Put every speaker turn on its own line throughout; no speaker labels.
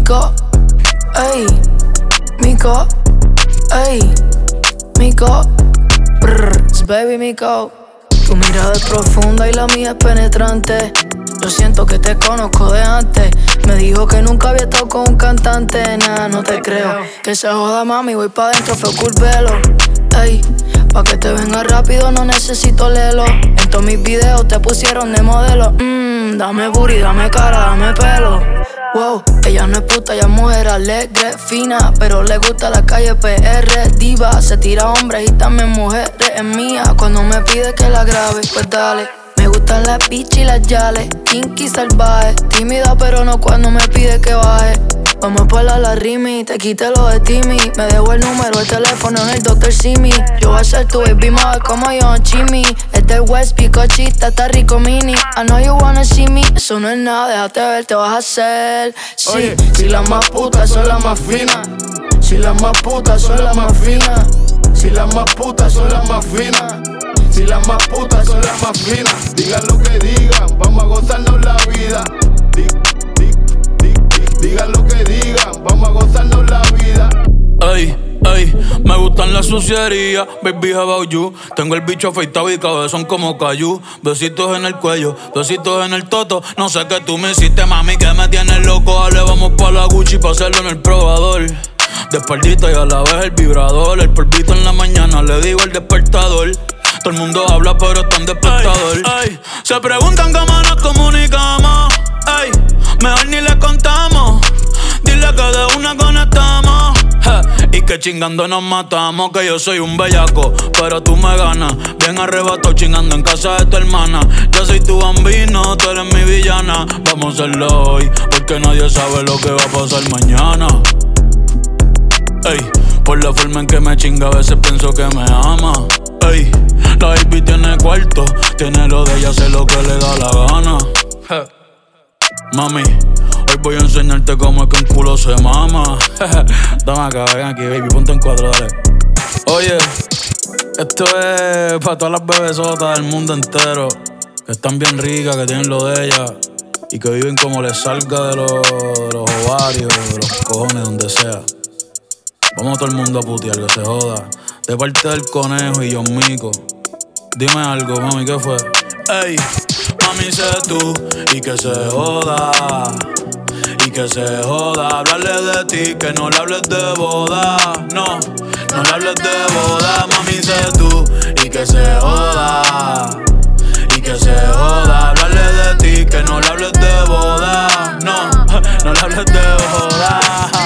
Mico, ey, Mico, ey, Mico, baby Mico. Tu mirada es profunda y la mía es penetrante. Yo siento que te conozco de antes. Me dijo que nunca había estado con un cantante. Nah, no te creo. Que se joda, mami, voy pa' dentro, fue culpelo. Ey, pa' que te venga rápido no necesito lelo. En todos mis videos te pusieron de modelo. Dame booty, dame cara, dame pelo. Wow, ella no es puta, ella es mujer alegre, fina, pero le gusta la calle PR, diva. Se tira hombres y también mujeres, es mía. Cuando me pide que la grabe, pues dale. Me gustan las bitch y las yales, kinky salvaje. Tímida pero no cuando me pide que baje. Vamos a ponerla la rimi, te quité lo de Timmy. Me dejó el número, el teléfono en el Dr. Simi. Yo voy a ser tu baby mother como yo, Chimmy. Es del West, picochita, está rico mini. I know you wanna see me, eso no es nada, déjate ver, te vas a hacer. Sí, oye, si las más putas son las más finas. Si las más putas son las más finas.
Si las más putas son las más finas. Si las más putas son las más finas. Digan lo que digan, vamos a gozarnos la vida. Digan lo que digan, vamos a gozarnos la vida.
Ey, ey, me gustan las sucierías, baby, how about you? Tengo el bicho afeitado y cabezón como Caillou. Besitos en el cuello, besitos en el toto. No sé qué tú me hiciste, mami, que me tienes loco. Dale, vamos pa' la Gucci pa' hacerlo en el probador. De espaldita y a la vez el vibrador. El polvito en la mañana, le digo el despertador. Todo el mundo habla pero está en despertador. Ay, se preguntan cómo nos comunicamos. Ay, mejor ni le contamos. Dile que de una conectamos. Y que chingando nos matamos. Que yo soy un bellaco, pero tú me ganas. Bien arrebatado chingando en casa de tu hermana. Yo soy tu bambino, tú eres mi villana. Vamos a hacerlo hoy, porque nadie sabe lo que va a pasar mañana. Ey, por la forma en que me chinga a veces pienso que me ama. Ey, la baby tiene cuarto, tiene lo de ella, hace lo que le da la gana. Mami, hoy voy a enseñarte cómo es que un culo se mama. Dame acá, ven aquí, baby, ponte en cuatro, dale. Oye, esto es para todas las bebesotas del mundo entero, que están bien ricas, que tienen lo de ellas y que viven como les salga de los ovarios, de los cojones, donde sea. Vamos todo el mundo a putear, que se joda. De parte del conejo y John Mico. Dime algo, mami, ¿qué fue? Ey, mami, sé tú y que se joda. Y que se joda. Hablarle de ti, que no le hables de boda. No, no le hables de boda. Mami, sé tú y que se joda. Y que se joda. Hablarle de ti, que no le hables de boda. No, no le hables de boda.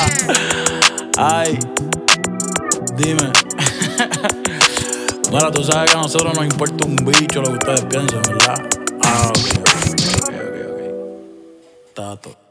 Ay, dime. Bueno, tú sabes que a nosotros nos importa un bicho lo que ustedes piensen, ¿verdad? Ah, ok. Tato.